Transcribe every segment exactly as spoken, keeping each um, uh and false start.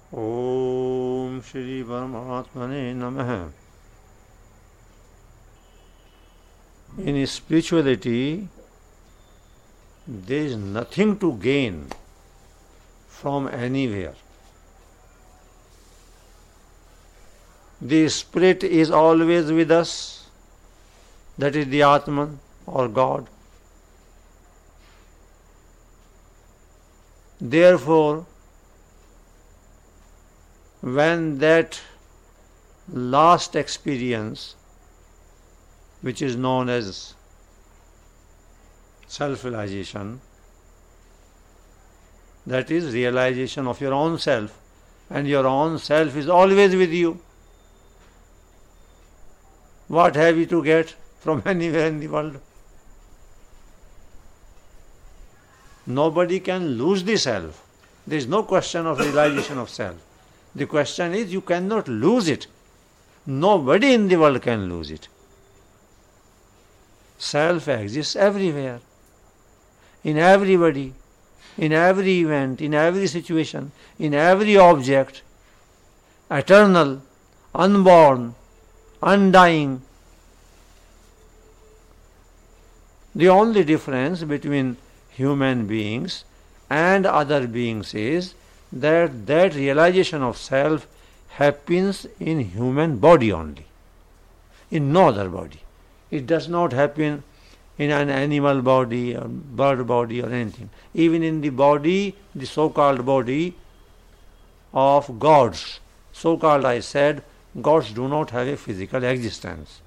Om Shri Paramatmane Namaha. In spirituality, there is nothing to gain from anywhere. The Spirit is always with us, that is the Atman or God. Therefore, when that last experience, which is known as self-realization, that is realization of your own self, and your own self is always with you. What have you to get from anywhere in the world? Nobody can lose the self. There is no question of realization of self. The question is, you cannot lose it. Nobody in the world can lose it. Self exists everywhere, in everybody, in every event, in every situation, in every object, eternal, unborn, undying. The only difference between human beings and other beings is that that realization of self happens in human body only, in no other body. It does not happen in an animal body or bird body or anything. Even in the body, the so-called body of gods, so-called, I said, gods do not have a physical existence.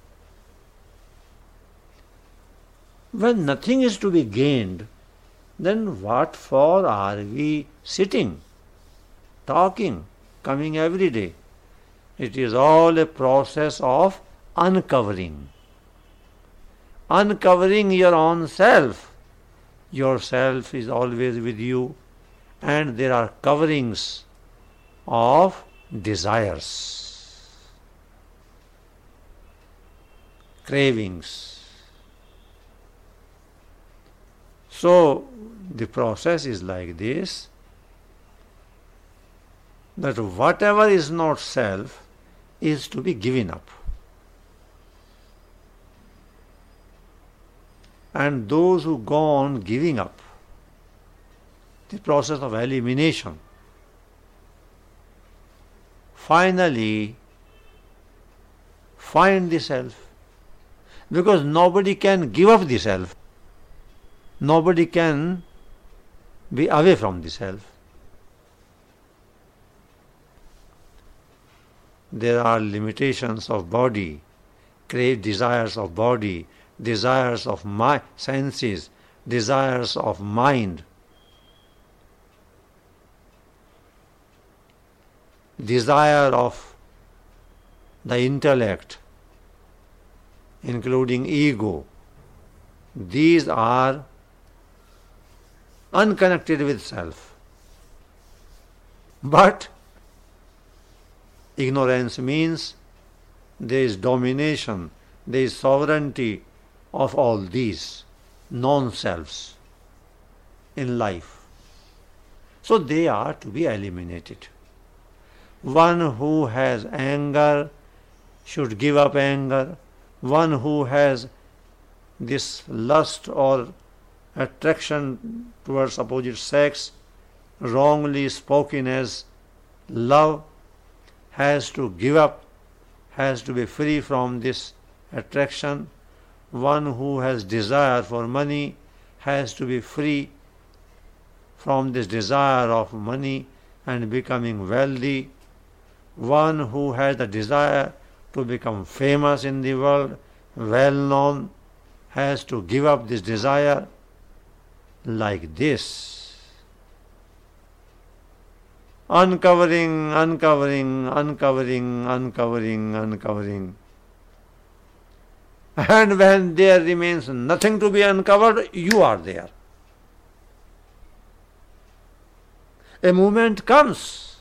When nothing is to be gained, then what for are we sitting, talking, coming every day? It is all a process of uncovering. Uncovering your own self. Your self is always with you, and there are coverings of desires, cravings. So the process is like this, that whatever is not self is to be given up. And those who go on giving up, the process of elimination, finally find the self. Because nobody can give up the self. Nobody can be away from the self. There are limitations of body, crave desires of body, desires of my senses, desires of mind, desire of the intellect, including ego. These are unconnected with self. But ignorance means there is domination, there is sovereignty of all these non-selves in life. So they are to be eliminated. One who has anger should give up anger. One who has this lust or attraction towards opposite sex, wrongly spoken as love, has to give up, has to be free from this attraction. One who has desire for money has to be free from this desire of money and becoming wealthy. One who has the desire to become famous in the world, well known, has to give up this desire. Like this, uncovering, uncovering, uncovering, uncovering, uncovering. And when there remains nothing to be uncovered, you are there. A moment comes,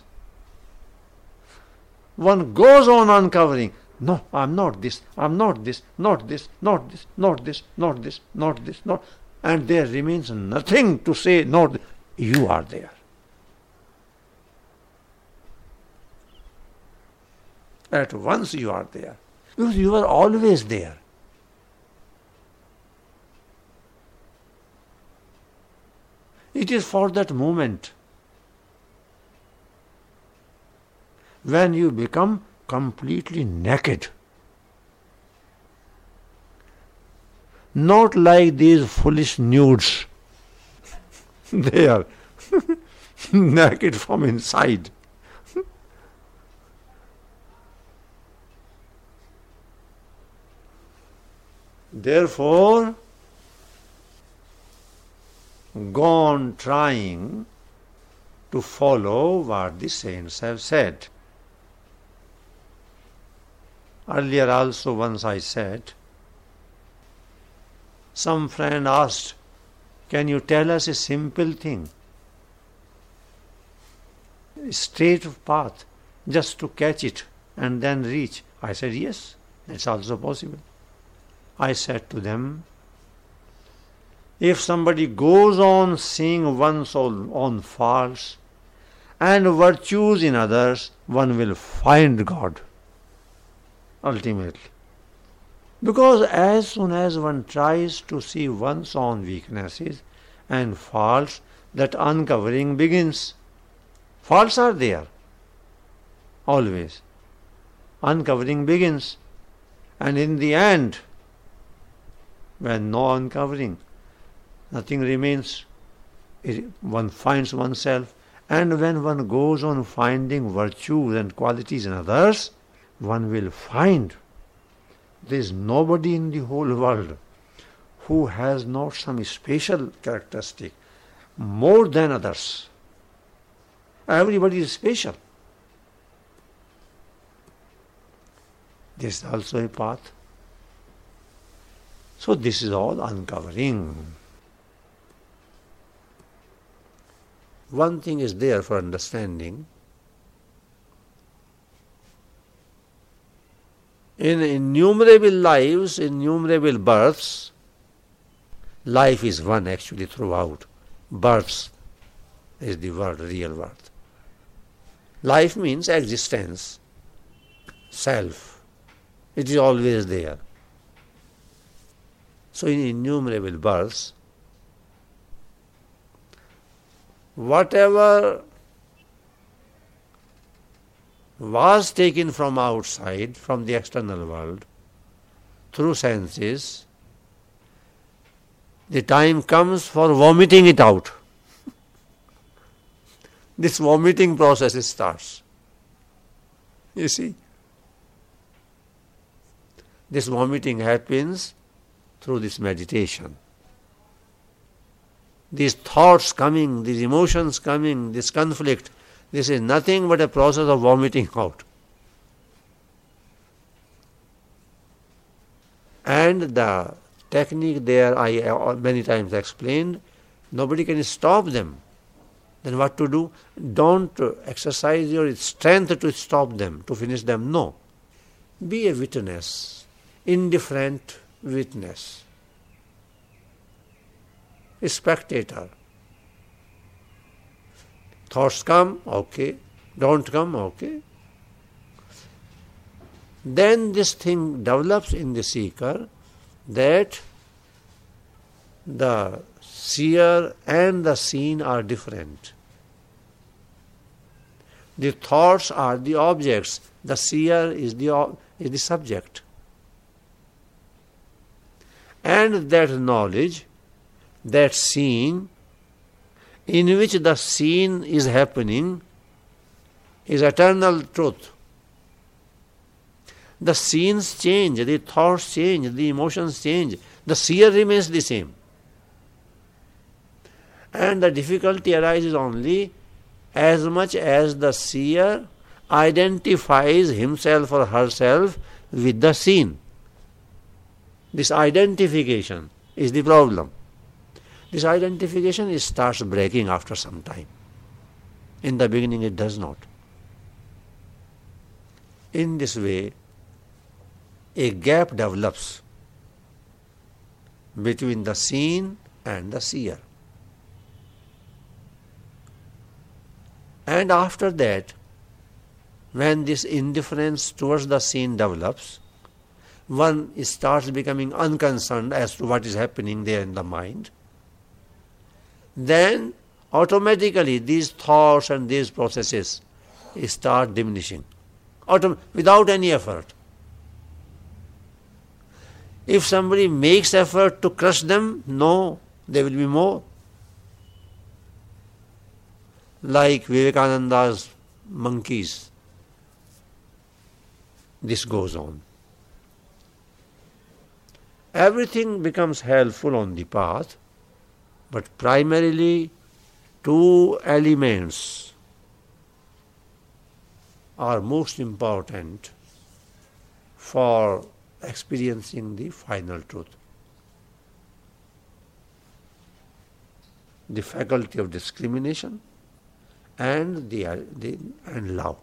one goes on uncovering. No, I'm not this, I'm not this, not this, not this, not this, not this, not this, not. And there remains nothing to say, not you are there. At once you are there. Because you are always there. It is for that moment when you become completely naked. Not like these foolish nudes. They are naked from inside. Therefore, go on trying to follow what the saints have said. Earlier also once I said, some friend asked, can you tell us a simple thing, a straight path, just to catch it and then reach? I said, yes, that's also possible. I said to them, if somebody goes on seeing one's own faults and virtues in others, one will find God ultimately. Because as soon as one tries to see one's own weaknesses and faults, that uncovering begins. Faults are there, always. Uncovering begins. And in the end, when no uncovering, nothing remains. It, one finds oneself, and when one goes on finding virtues and qualities in others, one will find there is nobody in the whole world who has not some special characteristic more than others. Everybody is special. This is also a path. So this is all uncovering. One thing is there for understanding. In innumerable lives, innumerable births, life is one actually throughout. Births is the word, real word. Life means existence, self. It is always there. So in innumerable births, whatever was taken from outside, from the external world, through senses, the time comes for vomiting it out. This vomiting process starts. You see? This vomiting happens through this meditation. These thoughts coming, these emotions coming, this conflict, this is nothing but a process of vomiting out. And the technique there I many times explained, nobody can stop them. Then what to do? Don't exercise your strength to stop them, to finish them. No. Be a witness, indifferent witness, a spectator. Thoughts come, okay. Don't come, okay. Then this thing develops in the seeker that the seer and the seen are different. The thoughts are the objects. The seer is the, is the subject. And that knowledge, that seeing, in which the seen is happening, is eternal truth. The scenes change, the thoughts change, the emotions change. The seer remains the same. And the difficulty arises only as much as the seer identifies himself or herself with the seen. This identification is the problem. This identification is starts breaking after some time. In the beginning it does not. In this way, a gap develops between the seen and the seer. And after that, when this indifference towards the scene develops, one starts becoming unconcerned as to what is happening there in the mind, then automatically these thoughts and these processes start diminishing Autom- without any effort. If somebody makes effort to crush them, no, there will be more. Like Vivekananda's monkeys, this goes on. Everything becomes helpful on the path, but primarily two elements are most important for experiencing the final truth. The faculty of discrimination and the, the and love.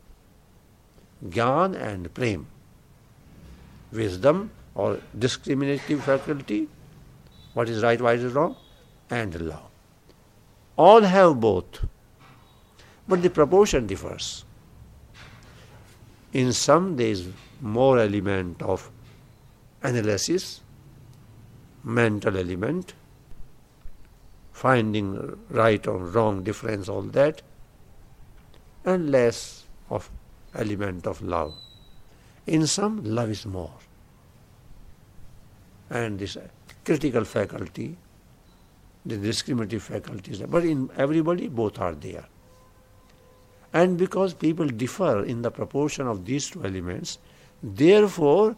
Gyan and prem. Wisdom or discriminative faculty, what is right, what is wrong, and love. All have both, but the proportion differs. In some there is more element of analysis, mental element, finding right or wrong difference, all that, and less of element of love. In some, love is more. And this critical faculty, the discriminative faculty is there. But in everybody, both are there. And because people differ in the proportion of these two elements, therefore,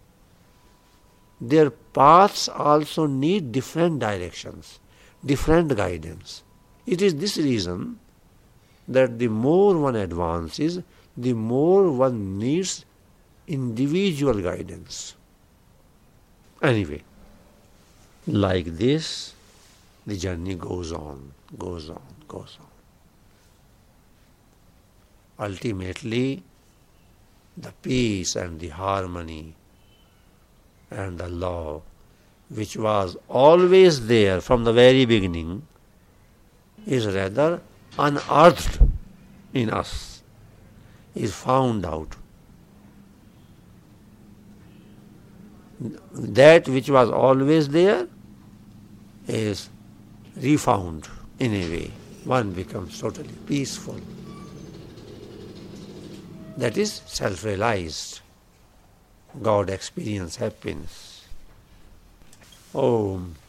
their paths also need different directions, different guidance. It is this reason that the more one advances, the more one needs individual guidance. Anyway, like this, the journey goes on, goes on, goes on. Ultimately, the peace and the harmony and the love, which was always there from the very beginning, is rather unearthed in us, is found out. That which was always there is refound in a way. One becomes totally peaceful. That is self-realized. God experience happiness. Om.